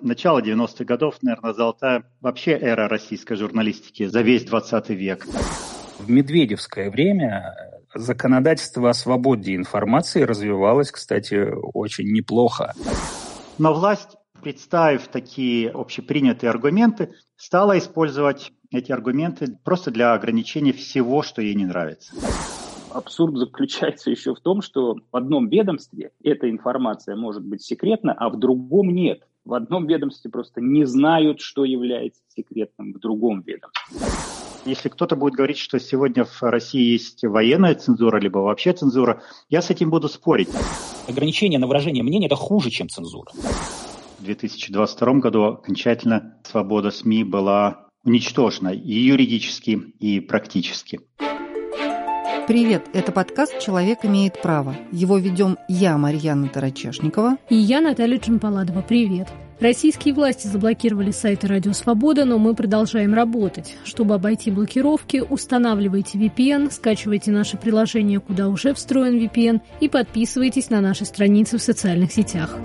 начало 90-х годов, наверное, золотая вообще эра российской журналистики за весь 20 век. В медведевское время законодательство о свободе информации развивалось, кстати, очень неплохо. Но власть, представив такие общепринятые аргументы, стала использовать эти аргументы просто для ограничения всего, что ей не нравится. Абсурд заключается еще в том, что в одном ведомстве эта информация может быть секретна, а в другом нет. В одном ведомстве просто не знают, что является секретным в другом ведомстве. Если кто-то будет говорить, что сегодня в России есть военная цензура, либо вообще цензура, я с этим буду спорить. Ограничение на выражение мнения – это хуже, чем цензура. В 2022 году окончательно свобода СМИ была уничтожена и юридически, и практически. Привет, это подкаст «Человек имеет право». Его ведем я, Марьяна Тарачешникова. И я, Наталья Джампаладова. Привет. Российские власти заблокировали сайты «Радио Свобода», но мы продолжаем работать. Чтобы обойти блокировки, устанавливайте VPN, скачивайте наше приложение, куда уже встроен VPN, и подписывайтесь на наши страницы в социальных сетях.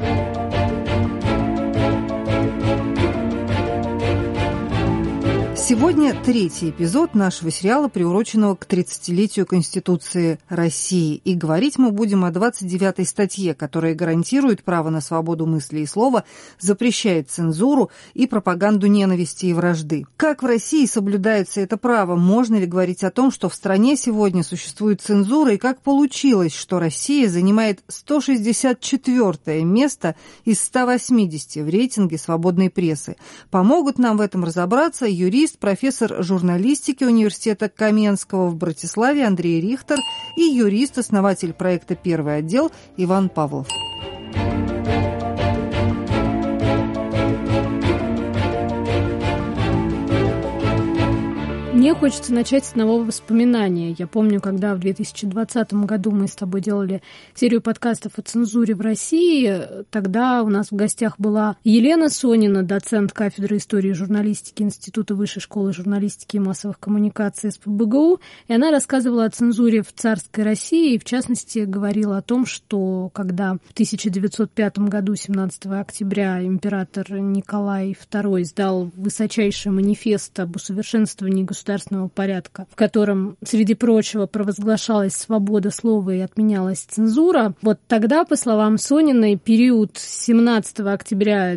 Сегодня третий эпизод нашего сериала, приуроченного к 30-летию Конституции России. И говорить мы будем о 29-й статье, которая гарантирует право на свободу мысли и слова, запрещает цензуру и пропаганду ненависти и вражды. Как в России соблюдается это право? Можно ли говорить о том, что в стране сегодня существует цензура? И как получилось, что Россия занимает 164-е место из 180 в рейтинге свободной прессы? Помогут нам в этом разобраться юрист, профессор журналистики Университета Каменского в Братиславе Андрей Рихтер и юрист, основатель проекта «Первый отдел» Иван Павлов. Мне хочется начать с одного воспоминания. Я помню, когда в 2020 году мы с тобой делали серию подкастов о цензуре в России, тогда у нас в гостях была Елена Сонина, доцент кафедры истории и журналистики Института Высшей школы журналистики и массовых коммуникаций СПбГУ, и она рассказывала о цензуре в царской России, и в частности говорила о том, что когда в 1905 году, 17 октября, император Николай II издал высочайший манифест об усовершенствовании государственного порядка, в котором, среди прочего, провозглашалась свобода слова и отменялась цензура. Вот тогда, по словам Сониной, период с 17 октября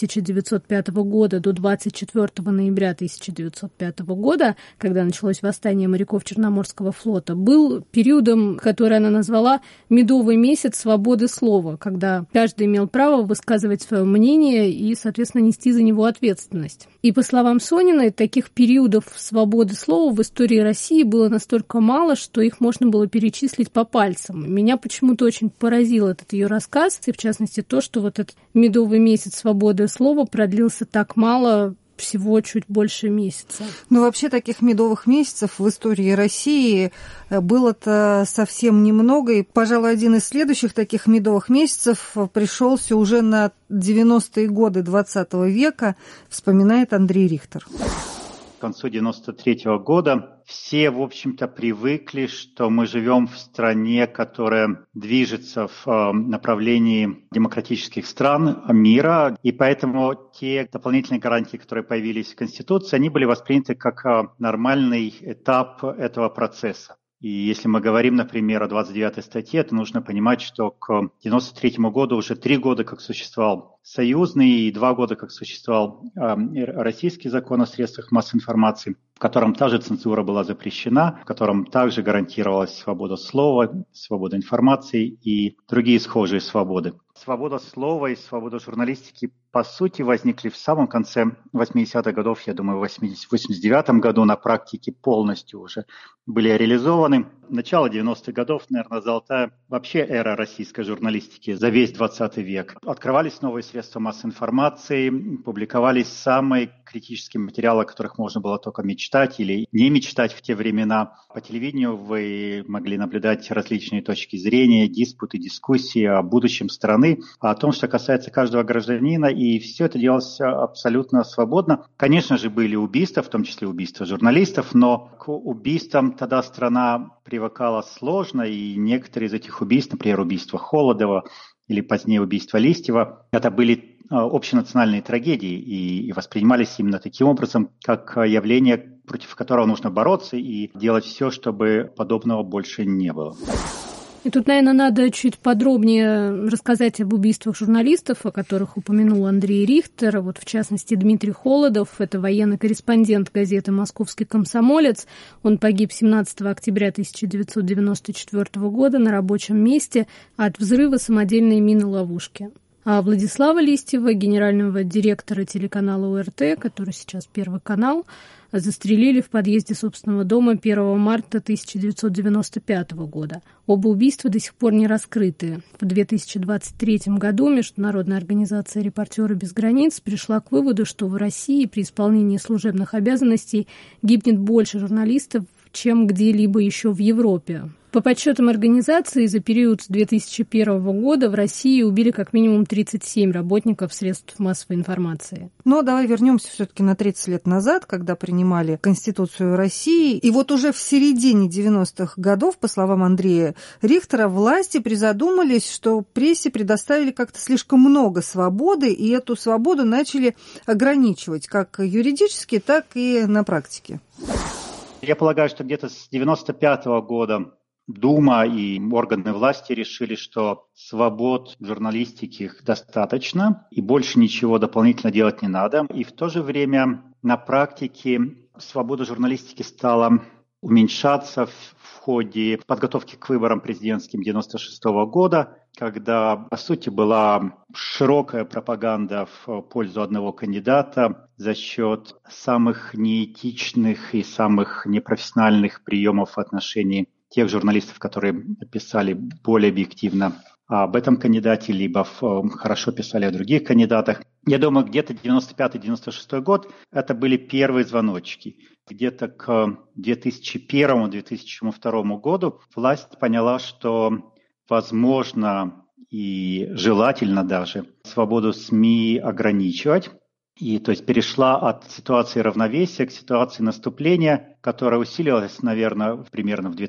1905 года до 24 ноября 1905 года, когда началось восстание моряков Черноморского флота, был периодом, который она назвала «медовый месяц свободы слова», когда каждый имел право высказывать свое мнение и, соответственно, нести за него ответственность. И, по словам Сониной, таких периодов свободы слова в истории России было настолько мало, что их можно было перечислить по пальцам. Меня почему-то очень поразил этот ее рассказ, и в частности то, что вот этот медовый месяц свободы слова продлился так мало, всего чуть больше месяца. Ну, вообще таких медовых месяцев в истории России было-то совсем немного, и, пожалуй, один из следующих таких медовых месяцев пришелся уже на 90-е годы 20 века, вспоминает Андрей Рихтер. К концу 93-го года все, в общем-то, привыкли, что мы живем в стране, которая движется в направлении демократических стран мира, и поэтому те дополнительные гарантии, которые появились в Конституции, они были восприняты как нормальный этап этого процесса. И если мы говорим, например, о 29-й статье, то нужно понимать, что к 93-му году уже 3 года как существовал союзный и 2 года как существовал российский закон о средствах массовой информации, в котором та же цензура была запрещена, в котором также гарантировалась свобода слова, свобода информации и другие схожие свободы. Свобода слова и свобода журналистики, по сути, возникли в самом конце 80-х годов, я думаю, в 89-м году на практике полностью уже были реализованы. Начало 90-х годов, наверное, золотая вообще эра российской журналистики за весь 20 век. Открывались новые средства массовой информации, публиковались самые критические материалы, о которых можно было только мечтать или не мечтать в те времена. По телевидению вы могли наблюдать различные точки зрения, диспуты, дискуссии о будущем страны, о том, что касается каждого гражданина, и все это делалось абсолютно свободно. Конечно же, были убийства, в том числе убийства журналистов, но к убийствам тогда страна привыкала сложно, и некоторые из этих убийств, например, убийство Холодова или позднее убийство Листьева, это были общенациональные трагедии и воспринимались именно таким образом, как явление, против которого нужно бороться и делать все, чтобы подобного больше не было. И тут, наверное, надо чуть подробнее рассказать об убийствах журналистов, о которых упомянул Андрей Рихтер. Вот, в частности, Дмитрий Холодов, это военный корреспондент газеты «Московский комсомолец». Он погиб 17 октября 1994 года на рабочем месте от взрыва самодельной мины-ловушки. А Владислава Листьева, генерального директора телеканала ОРТ, который сейчас Первый канал, застрелили в подъезде собственного дома 1 марта 1995 года. Оба убийства до сих пор не раскрыты. В 2023 году Международная организация «Репортеры без границ» пришла к выводу, что в России при исполнении служебных обязанностей гибнет больше журналистов, чем где-либо еще в Европе. По подсчетам организации, за период с 2001 года в России убили как минимум 37 работников средств массовой информации. Но давай вернемся все-таки на 30 лет назад, когда принимали Конституцию России. И вот уже в середине 90-х годов, по словам Андрея Рихтера, власти призадумались, что прессе предоставили как-то слишком много свободы, и эту свободу начали ограничивать как юридически, так и на практике. Я полагаю, что где-то с 95 года Дума и органы власти решили, что свобод журналистики достаточно, и больше ничего дополнительно делать не надо. И в то же время на практике свобода журналистики стала уменьшаться в ходе подготовки к выборам президентским 96 года, когда, по сути, была широкая пропаганда в пользу одного кандидата за счет самых неэтичных и самых непрофессиональных приемов в отношении тех журналистов, которые писали более объективно об этом кандидате, либо хорошо писали о других кандидатах. Я думаю, где-то 95-96 год это были первые звоночки. Где-то к 2001-2002 году власть поняла, что возможно и желательно даже свободу СМИ ограничивать. И то есть перешла от ситуации равновесия к ситуации наступления, которая усилилась, наверное, примерно в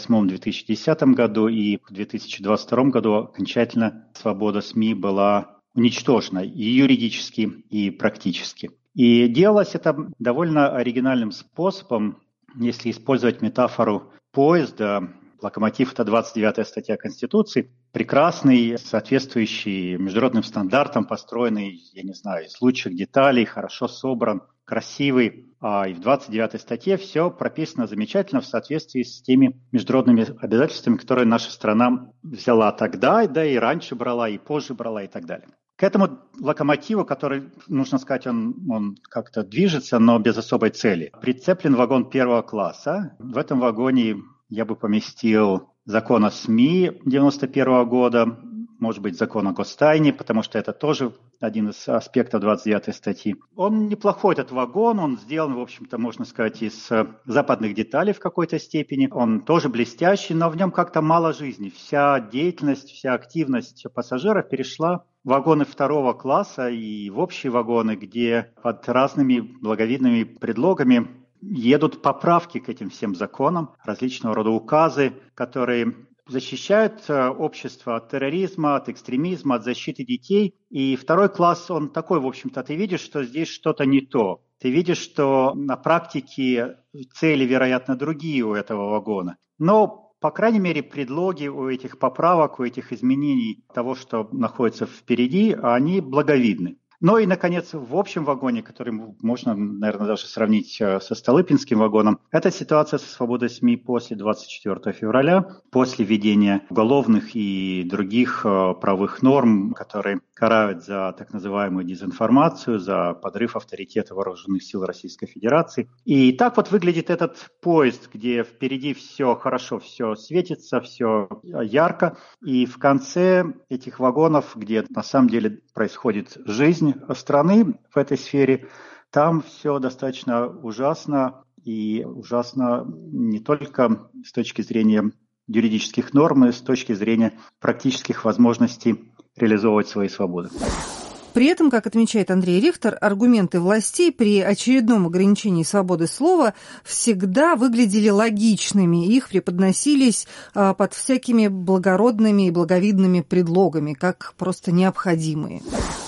2008-2010 году, и в 2022 году окончательно свобода СМИ была уничтожена и юридически, и практически. И делалось это довольно оригинальным способом, если использовать метафору поезда. Локомотив – это 29-я статья Конституции, прекрасный, соответствующий международным стандартам, построенный, я не знаю, из лучших деталей, хорошо собран, красивый. И в 29-й статье все прописано замечательно в соответствии с теми международными обязательствами, которые наша страна взяла тогда, да и раньше брала, и позже брала, и так далее. К этому локомотиву, который, нужно сказать, он как-то движется, но без особой цели, прицеплен вагон первого класса. В этом вагоне я бы поместил закон о СМИ 91 года, может быть, закон о гостайне, потому что это тоже один из аспектов 29-й статьи. Он неплохой, этот вагон, он сделан, в общем-то, можно сказать, из западных деталей в какой-то степени. Он тоже блестящий, но в нем как-то мало жизни. Вся деятельность, вся активность пассажиров перешла в вагоны второго класса и в общие вагоны, где под разными благовидными предлогами едут поправки к этим всем законам, различного рода указы, которые защищают общество от терроризма, от экстремизма, от защиты детей. И второй класс, он такой, в общем-то, ты видишь, что здесь что-то не то. Ты видишь, что на практике цели, вероятно, другие у этого вагона. Но, по крайней мере, предлоги у этих поправок, у этих изменений того, что находится впереди, они благовидны. Ну и, наконец, в общем вагоне, который можно, наверное, даже сравнить со Столыпинским вагоном, это ситуация со свободой СМИ после 24 февраля, после введения уголовных и других правовых норм, которые карают за так называемую дезинформацию, за подрыв авторитета вооруженных сил Российской Федерации. И так вот выглядит этот поезд, где впереди все хорошо, все светится, все ярко, и в конце этих вагонов, где на самом деле происходит жизнь страны в этой сфере, там все достаточно ужасно, и ужасно не только с точки зрения юридических норм, но и с точки зрения практических возможностей реализовывать свои свободы. При этом, как отмечает Андрей Рихтер, аргументы властей при очередном ограничении свободы слова всегда выглядели логичными. Их преподносились под всякими благородными и благовидными предлогами, как просто необходимые.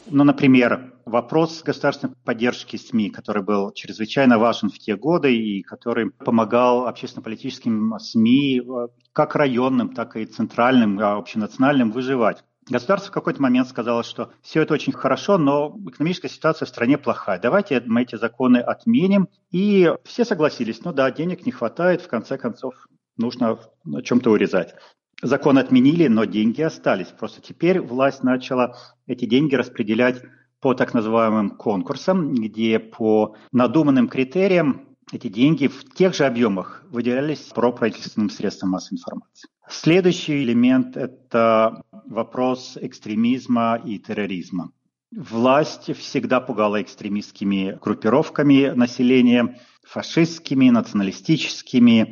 Например, вопрос государственной поддержки СМИ, который был чрезвычайно важен в те годы и который помогал общественно-политическим СМИ, как районным, так и центральным, общенациональным, выживать. Государство в какой-то момент сказало, что все это очень хорошо, но экономическая ситуация в стране плохая. Давайте мы эти законы отменим. И все согласились. Денег не хватает, в конце концов нужно на чем-то урезать. Закон отменили, но деньги остались. Просто теперь власть начала эти деньги распределять по так называемым конкурсам, где по надуманным критериям эти деньги в тех же объемах выделялись проправительственным средствам массовой информации. Следующий элемент – это вопрос экстремизма и терроризма. Власть всегда пугала экстремистскими группировками населения, фашистскими, националистическими,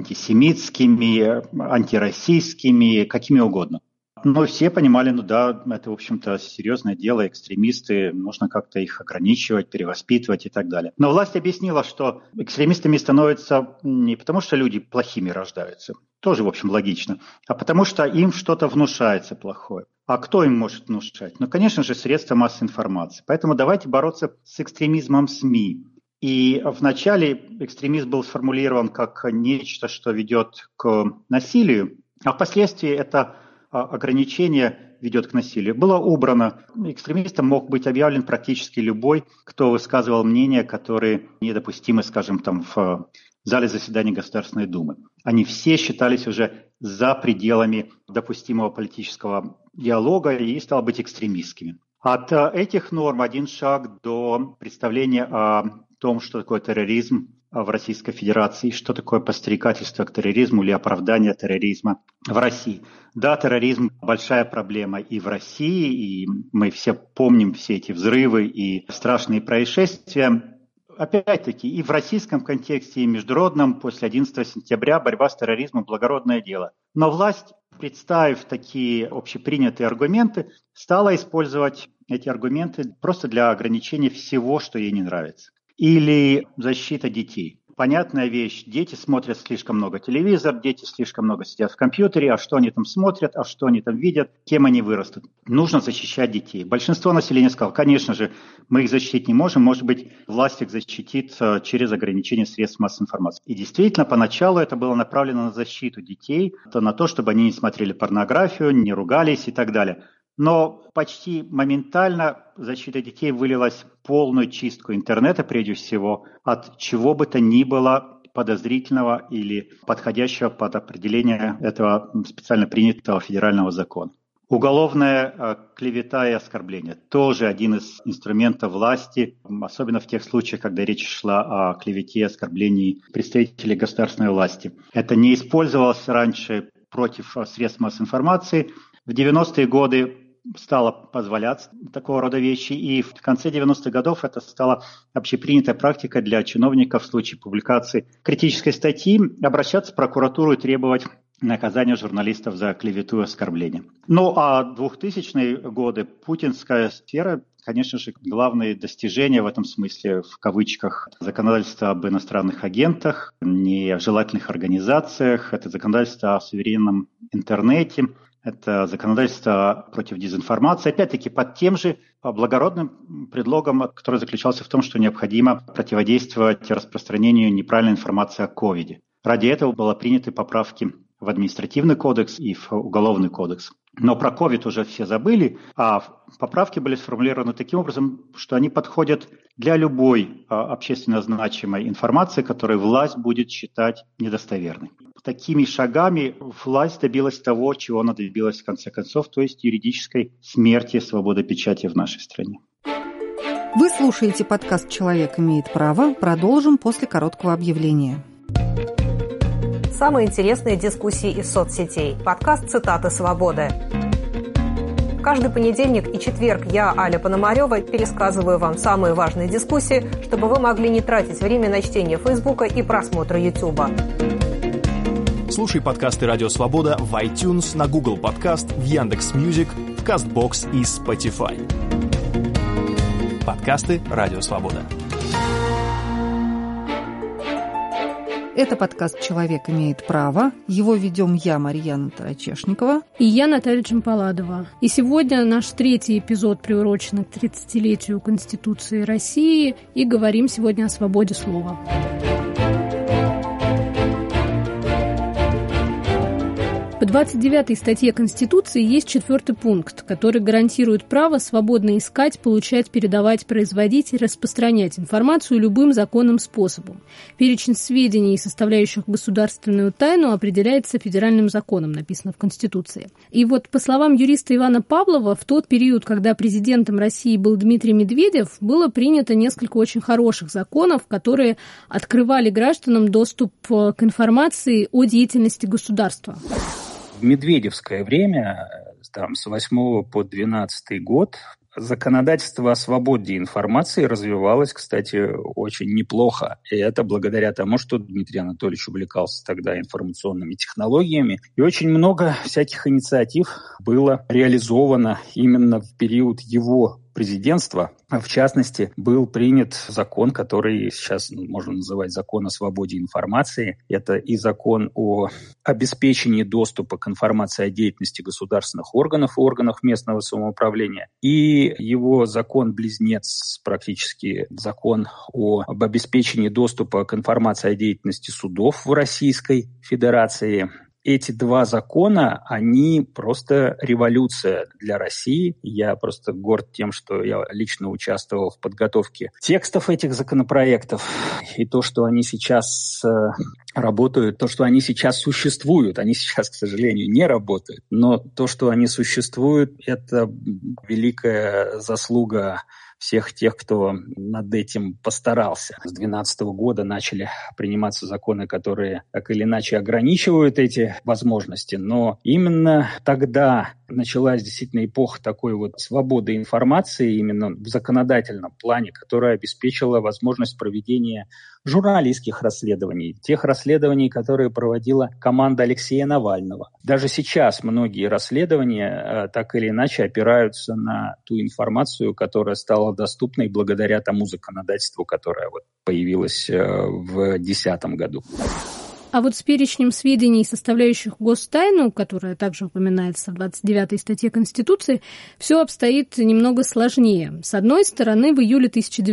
антисемитскими, антироссийскими, какими угодно. Но все понимали, это, в общем-то, серьезное дело, экстремисты, нужно как-то их ограничивать, перевоспитывать и так далее. Но власть объяснила, что экстремистами становятся не потому, что люди плохими рождаются, тоже, в общем, логично, а потому что им что-то внушается плохое. А кто им может внушать? Конечно же, средства массовой информации. Поэтому давайте бороться с экстремизмом СМИ. И вначале экстремизм был сформулирован как нечто, что ведет к насилию, а впоследствии это ограничение ведет к насилию. Было убрано. Экстремистом мог быть объявлен практически любой, кто высказывал мнения, которые недопустимы, скажем, в зале заседаний Государственной Думы. Они все считались уже за пределами допустимого политического диалога и, стало быть, экстремистскими. От этих норм один шаг до представления о том, что такое терроризм в Российской Федерации, что такое подстрекательство к терроризму или оправдание терроризма в России. Да, терроризм – большая проблема и в России, и мы все помним все эти взрывы и страшные происшествия. Опять-таки, и в российском контексте, и в международном после 11 сентября борьба с терроризмом – благородное дело. Но власть, представив такие общепринятые аргументы, стала использовать эти аргументы просто для ограничения всего, что ей не нравится. Или защита детей. Понятная вещь, дети смотрят слишком много телевизор, дети слишком много сидят в компьютере, а что они там смотрят, а что они там видят, кем они вырастут. Нужно защищать детей. Большинство населения сказало, конечно же, мы их защитить не можем, может быть, власть их защитит через ограничение средств массовой информации. И действительно, поначалу это было направлено на защиту детей, на то, чтобы они не смотрели порнографию, не ругались и так далее. Но почти моментально защита детей вылилась в полную чистку интернета, прежде всего, от чего бы то ни было подозрительного или подходящего под определение этого специально принятого федерального закона. Уголовная клевета и оскорбление – тоже один из инструментов власти, особенно в тех случаях, когда речь шла о клевете и оскорблении представителей государственной власти. Это не использовалось раньше против средств массовой информации. В 90-е годы стало позволяться такого рода вещи, и в конце 90-х годов это стало общепринятой практикой для чиновников в случае публикации критической статьи обращаться в прокуратуру и требовать наказания журналистов за клевету и оскорбление. А 2000-е годы путинская сфера, конечно же, главные достижения в этом смысле, в кавычках, законодательство об иностранных агентах, нежелательных организациях, это законодательство о суверенном интернете, это законодательство против дезинформации, опять-таки под тем же благородным предлогом, который заключался в том, что необходимо противодействовать распространению неправильной информации о ковиде. Ради этого были приняты поправки в административный кодекс и в уголовный кодекс. Но про ковид уже все забыли, а поправки были сформулированы таким образом, что они подходят для любой общественно значимой информации, которую власть будет считать недостоверной. Такими шагами власть добилась того, чего она добилась в конце концов, то есть юридической смерти свободы печати в нашей стране. Вы слушаете подкаст «Человек имеет право». Продолжим после короткого объявления. Самые интересные дискуссии из соцсетей. Подкаст «Цитаты свободы». Каждый понедельник и четверг я, Аля Пономарёва, пересказываю вам самые важные дискуссии, чтобы вы могли не тратить время на чтение Фейсбука и просмотр Ютуба. Слушай подкасты «Радио Свобода» в iTunes, на Google Подкаст, в Яндекс.Мьюзик, в Castbox и Spotify. Подкасты «Радио Свобода». Это подкаст «Человек имеет право». Его ведем я, Марьяна Тарачешникова. И я, Наталья Джампаладова. И сегодня наш третий эпизод приурочен к 30-летию Конституции России. И говорим сегодня о свободе слова. По 29-й статье Конституции есть 4-й пункт, который гарантирует право свободно искать, получать, передавать, производить и распространять информацию любым законным способом. Перечень сведений, составляющих государственную тайну, определяется федеральным законом, написано в Конституции. И вот, по словам юриста Ивана Павлова, в тот период, когда президентом России был Дмитрий Медведев, было принято несколько очень хороших законов, которые открывали гражданам доступ к информации о деятельности государства. В медведевское время, там, с 8 по 12 год, законодательство о свободе информации развивалось, кстати, очень неплохо. И это благодаря тому, что Дмитрий Анатольевич увлекался тогда информационными технологиями. И очень много всяких инициатив было реализовано именно в период его президентства. В частности, был принят закон, который сейчас можно называть закон о свободе информации. Это и закон о обеспечении доступа к информации о деятельности государственных органов и органов местного самоуправления. И его закон-близнец, практически закон об обеспечении доступа к информации о деятельности судов в Российской Федерации. Эти два закона, они просто революция для России. Я просто горд тем, что я лично участвовал в подготовке текстов этих законопроектов. И то, что они сейчас работают, то, что они сейчас существуют, они сейчас, к сожалению, не работают. Но то, что они существуют, это великая заслуга всех тех, кто над этим постарался. С 2012 года начали приниматься законы, которые так или иначе ограничивают эти возможности, но именно тогда началась действительно эпоха такой вот свободы информации именно в законодательном плане, которая обеспечила возможность проведения журналистских расследований, тех расследований, которые проводила команда Алексея Навального. Даже сейчас многие расследования так или иначе опираются на ту информацию, которая стала доступной благодаря тому законодательству, которое вот появилось в 2010 году. А вот с перечнем сведений, составляющих гостайну, которая также упоминается в 29-й статье Конституции, все обстоит немного сложнее. С одной стороны, в июле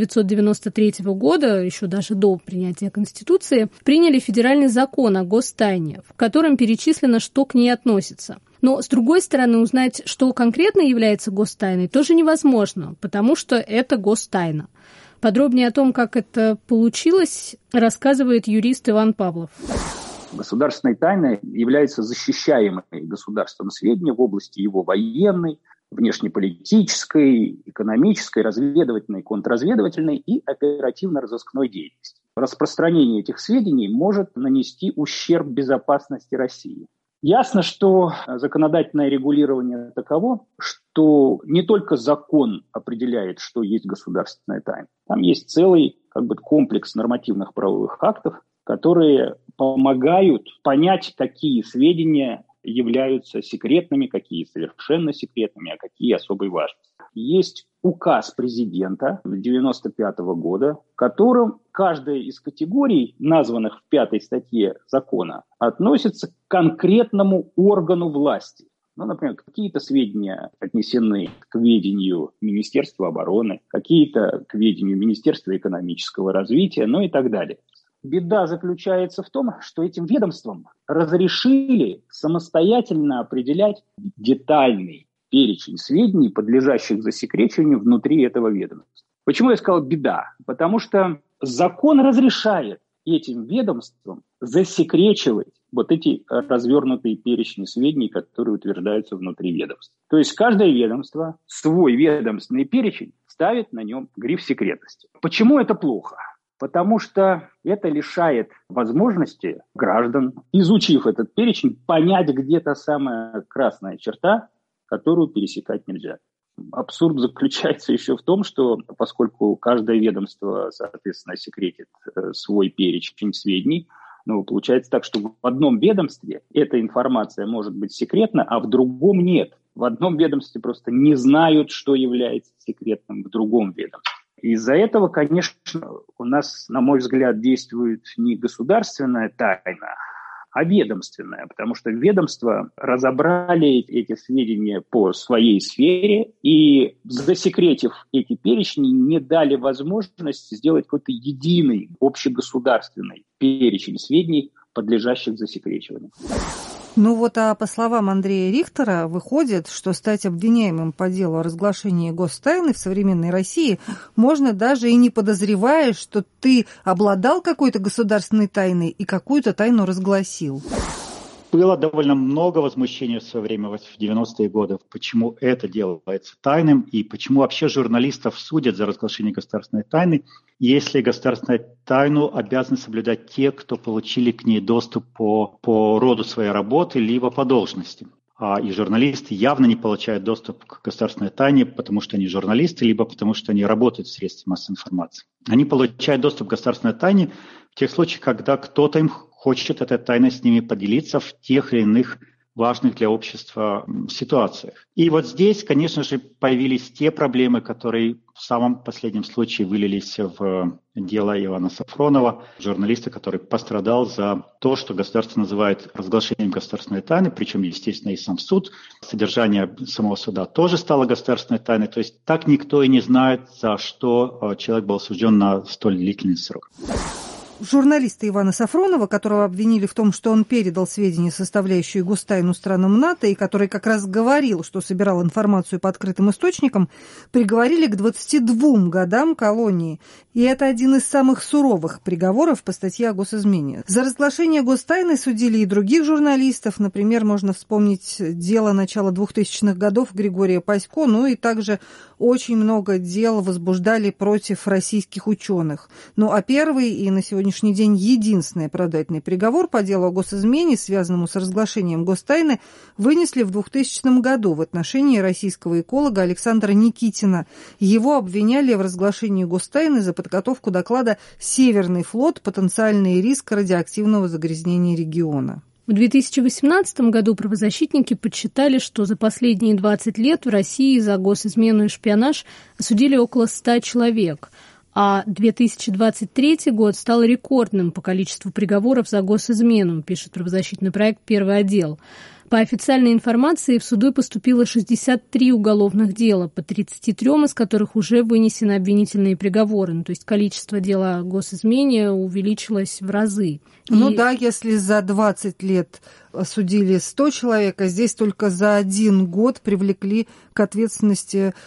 1993 года, еще даже до принятия Конституции, приняли федеральный закон о гостайне, в котором перечислено, что к ней относится. Но, с другой стороны, узнать, что конкретно является гостайной, тоже невозможно, потому что это гостайна. Подробнее о том, как это получилось, рассказывает юрист Иван Павлов. Государственной тайной является защищаемое государством сведения в области его военной, внешнеполитической, экономической, разведывательной, контрразведывательной и оперативно-розыскной деятельности. Распространение этих сведений может нанести ущерб безопасности России. Ясно, что законодательное регулирование таково, что не только закон определяет, что есть государственная тайна. Там есть целый комплекс нормативных правовых актов, которые помогают понять, какие сведения являются секретными, какие совершенно секретными, а какие особой важности. Есть указ президента 1995 года, в котором каждая из категорий, названных в 5 статье закона, относится к конкретному органу власти. Например, какие-то сведения отнесены к ведению Министерства обороны, какие-то к ведению Министерства экономического развития, и так далее. Беда заключается в том, что этим ведомствам разрешили самостоятельно определять детальный перечень сведений, подлежащих засекречиванию внутри этого ведомства. Почему я сказал беда? Потому что закон разрешает этим ведомствам засекречивать вот эти развернутые перечни сведений, которые утверждаются внутри ведомства. То есть каждое ведомство свой ведомственный перечень ставит на нем гриф секретности. Почему это плохо? Потому что это лишает возможности граждан, изучив этот перечень, понять, где та самая красная черта, которую пересекать нельзя. Абсурд заключается еще в том, что поскольку каждое ведомство, соответственно, секретит свой перечень сведений, получается так, что в одном ведомстве эта информация может быть секретна, а в другом нет. В одном ведомстве просто не знают, что является секретным в другом ведомстве. Из-за этого, конечно, у нас, на мой взгляд, действует не государственная тайна, а ведомственная, потому что ведомства разобрали эти сведения по своей сфере и, засекретив эти перечни, не дали возможность сделать какой-то единый общегосударственный перечень сведений, подлежащих засекречиванию. Ну вот, а по словам Андрея Рихтера, выходит, что стать обвиняемым по делу о разглашении гостайны в современной России можно даже и не подозревая, что ты обладал какой-то государственной тайной и какую-то тайну разгласил. Было довольно много возмущения в свое время, в 90-е годы, почему это делается тайным и почему вообще журналистов судят за разглашение государственной тайны, если государственную тайну обязаны соблюдать те, кто получили к ней доступ по роду своей работы либо по должности. И журналисты явно не получают доступ к государственной тайне, потому что они журналисты, либо потому что они работают в средстве массовой информации. Они получают доступ к государственной тайне в тех случаях, когда кто-то им хочет этой тайной с ними поделиться в тех или иных важных для общества ситуациях. И вот здесь, конечно же, появились те проблемы, которые в самом последнем случае вылились в дело Ивана Сафронова, журналиста, который пострадал за то, что государство называет разглашением государственной тайны, причем, естественно, и сам суд. Содержание самого суда тоже стало государственной тайной. То есть так никто и не знает, за что человек был осужден на столь длительный срок. Журналиста Ивана Сафронова, которого обвинили в том, что он передал сведения, составляющие гостайну странам НАТО, и который как раз говорил, что собирал информацию по открытым источникам, приговорили к 22 годам колонии. И это один из самых суровых приговоров по статье о госизмене. За разглашение гостайны судили и других журналистов. Например, можно вспомнить дело начала 2000-х годов Григория Пасько, ну и также очень много дел возбуждали против российских ученых. Ну а первый и на сегодняшний день единственный оправдательный приговор по делу о госизмене, связанному с разглашением гостайны, вынесли в 2000 году в отношении российского эколога Александра Никитина. Его обвиняли в разглашении гостайны за подготовку доклада «Северный флот. Потенциальный риск радиоактивного загрязнения региона». В 2018 году правозащитники подсчитали, что за последние 20 лет в России за госизмену и шпионаж осудили около 100 человек, а 2023 год стал рекордным по количеству приговоров за госизмену, пишет правозащитный проект «Первый отдел». По официальной информации в суды поступило 63 уголовных дела, по 33 из которых уже вынесены обвинительные приговоры. То есть количество дел о госизмене увеличилось в разы. Ну да, если за 20 лет осудили 100 человек, а здесь только за 1 год привлекли к ответственности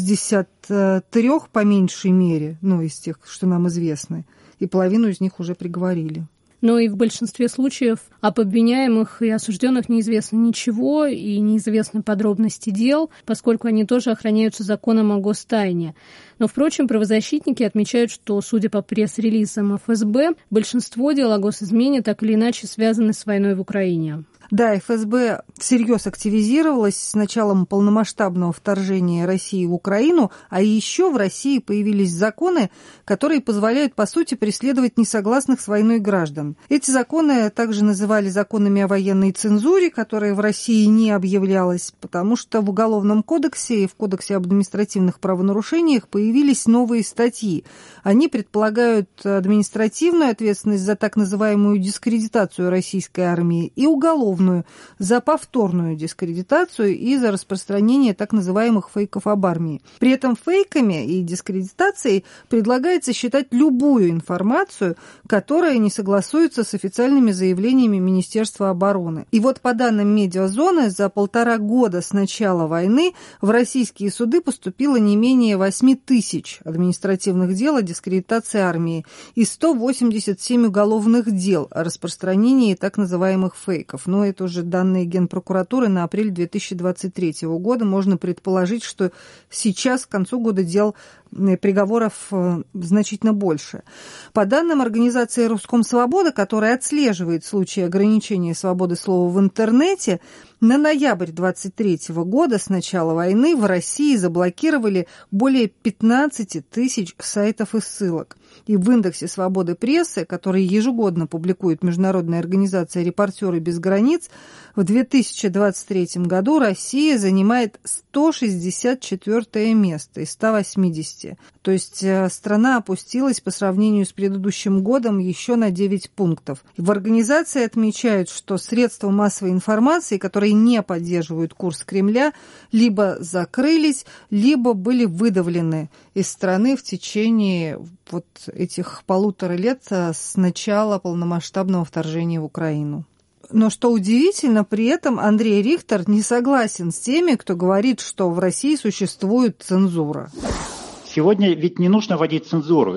63 по меньшей мере, из тех, что нам известны, и половину из них уже приговорили. Но и в большинстве случаев об обвиняемых и осужденных неизвестно ничего и неизвестны подробности дел, поскольку они тоже охраняются законом о гостайне. Но, впрочем, правозащитники отмечают, что, судя по пресс-релизам ФСБ, большинство дел о госизмене так или иначе связаны с войной в Украине. Да, ФСБ всерьез активизировалась с началом полномасштабного вторжения России в Украину, а еще в России появились законы, которые позволяют, по сути, преследовать несогласных с войной граждан. Эти законы также называли законами о военной цензуре, которая в России не объявлялась, потому что в Уголовном кодексе и в Кодексе об административных правонарушениях появились новые статьи. Они предполагают административную ответственность за так называемую дискредитацию российской армии и уголовную за повторную дискредитацию и за распространение так называемых фейков об армии. При этом фейками и дискредитацией предлагается считать любую информацию, которая не согласуется с официальными заявлениями Министерства обороны. И вот по данным Медиазоны, за 1,5 года с начала войны в российские суды поступило не менее 8 тысяч административных дел о дискредитации армии и 187 уголовных дел о распространении так называемых фейков. Но это уже данные Генпрокуратуры на апрель 2023 года. Можно предположить, что сейчас, к концу года, приговоров значительно больше. По данным организации «Роскомсвобода», которая отслеживает случаи ограничения свободы слова в интернете, на ноябрь 2023 года с начала войны в России заблокировали более 15 тысяч сайтов и ссылок. И в индексе свободы прессы, который ежегодно публикует международная организация «Репортеры без границ», В 2023 году Россия занимает 164 место из 180. То есть страна опустилась по сравнению с предыдущим годом еще на 9 пунктов. В организации отмечают, что средства массовой информации, которые не поддерживают курс Кремля, либо закрылись, либо были выдавлены из страны в течение вот этих 1,5 лет с начала полномасштабного вторжения в Украину. Но что удивительно, при этом Андрей Рихтер не согласен с теми, кто говорит, что в России существует цензура. Сегодня ведь не нужно вводить цензуру.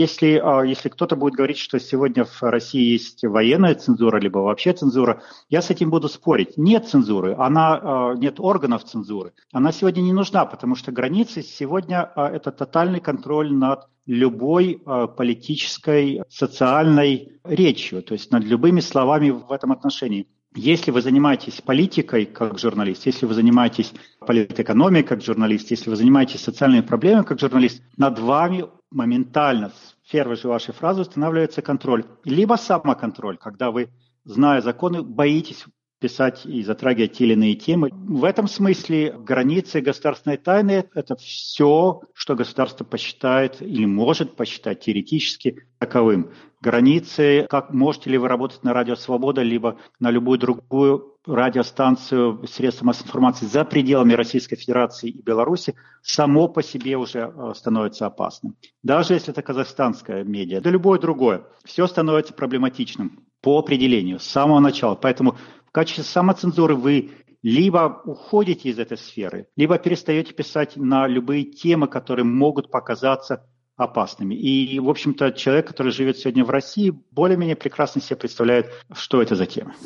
Если кто-то будет говорить, что сегодня в России есть военная цензура, либо вообще цензура, я с этим буду спорить. Нет цензуры, нет органов цензуры. Она сегодня не нужна, потому что границы сегодня это тотальный контроль над любой политической, социальной речью, то есть над любыми словами в этом отношении. Если вы занимаетесь политикой как журналист, если вы занимаетесь политэкономией как журналист, если вы занимаетесь социальными проблемами как журналист, над вами моментально с первой же вашей фразы устанавливается контроль. Либо самоконтроль, когда вы, зная законы, боитесь писать и затрагивать те или иные темы. В этом смысле границы государственной тайны – это все, что государство посчитает или может посчитать теоретически таковым. Границы, как можете ли вы работать на Радио Свобода, либо на любую другую радиостанцию, средства массовой информации за пределами Российской Федерации и Беларуси, само по себе уже становится опасным. Даже если это казахстанская медиа, да любое другое, все становится проблематичным по определению с самого начала. Поэтому в качестве самоцензуры вы либо уходите из этой сферы, либо перестаете писать на любые темы, которые могут показаться опасными. И, в общем-то, человек, который живет сегодня в России, более-менее прекрасно себе представляет, что это за тема.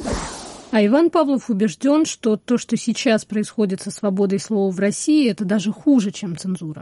А Иван Павлов убежден, что то, что сейчас происходит со свободой слова в России, это даже хуже, чем цензура.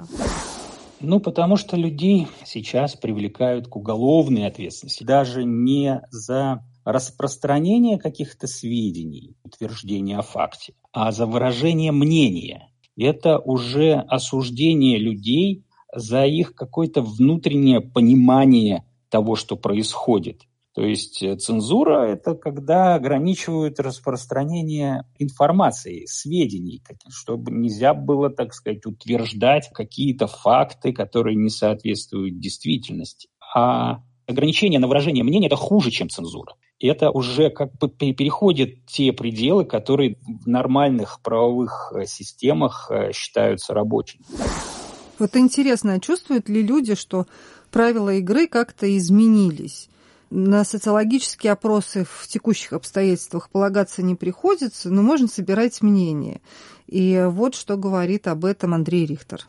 Потому что людей сейчас привлекают к уголовной ответственности. Даже не за распространение каких-то сведений, утверждение о факте, а за выражение мнения. Это уже осуждение людей за их какое-то внутреннее понимание того, что происходит. То есть цензура – это когда ограничивают распространение информации, сведений, чтобы нельзя было, так сказать, утверждать какие-то факты, которые не соответствуют действительности. А ограничение на выражение мнения – это хуже, чем цензура. Это уже как бы переходит те пределы, которые в нормальных правовых системах считаются рабочими. Вот интересно, чувствуют ли люди, что правила игры как-то изменились? На социологические опросы в текущих обстоятельствах полагаться не приходится, но можно собирать мнение. И вот что говорит об этом Андрей Рихтер.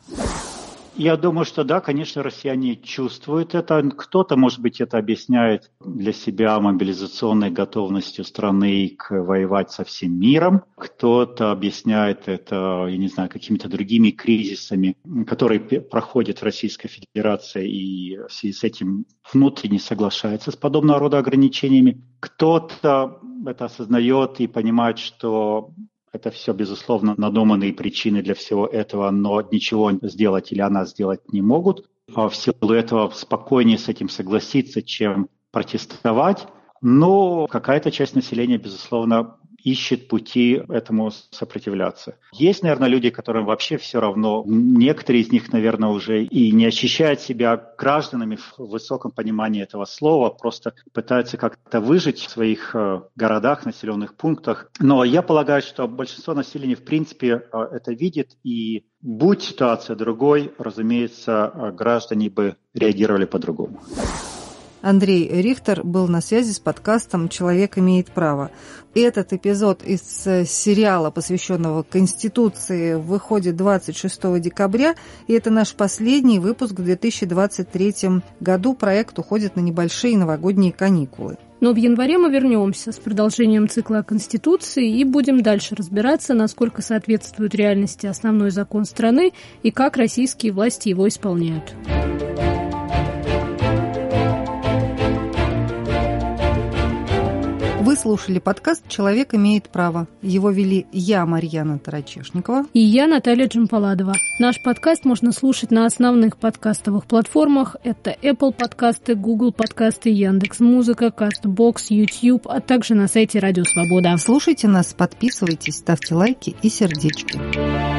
Я думаю, что да, конечно, россияне чувствуют это. Кто-то, может быть, это объясняет для себя мобилизационной готовностью страны воевать со всем миром. Кто-то объясняет это, я не знаю, какими-то другими кризисами, которые проходит Российская Федерация, и в связи с этим внутренне соглашается с подобного рода ограничениями. Кто-то это осознает и понимает, что это все, безусловно, надуманные причины для всего этого, но ничего сделать или она сделать не могут. В силу этого спокойнее с этим согласиться, чем протестовать. Но какая-то часть населения, безусловно, ищет пути этому сопротивляться. Есть, наверное, люди, которым вообще все равно. Некоторые из них, наверное, уже и не ощущают себя гражданами в высоком понимании этого слова, просто пытаются как-то выжить в своих городах, населенных пунктах. Но я полагаю, что большинство населения, в принципе, это видит, и будь ситуация другой, разумеется, граждане бы реагировали по-другому. Андрей Рихтер был на связи с подкастом «Человек имеет право». Этот эпизод из сериала, посвященного Конституции, выходит 26 декабря, и это наш последний выпуск в 2023 году. Проект уходит на небольшие новогодние каникулы. Но в январе мы вернемся с продолжением цикла о Конституции и будем дальше разбираться, насколько соответствует реальности основной закон страны и как российские власти его исполняют. Вы слушали подкаст «Человек имеет право». Его вели я, Марьяна Тарачешникова. И я, Наталья Джампаладова. Наш подкаст можно слушать на основных подкастовых платформах. Это Apple подкасты, Google подкасты, Яндекс.Музыка, CastBox, YouTube, а также на сайте Радио Свобода. Слушайте нас, подписывайтесь, ставьте лайки и сердечки.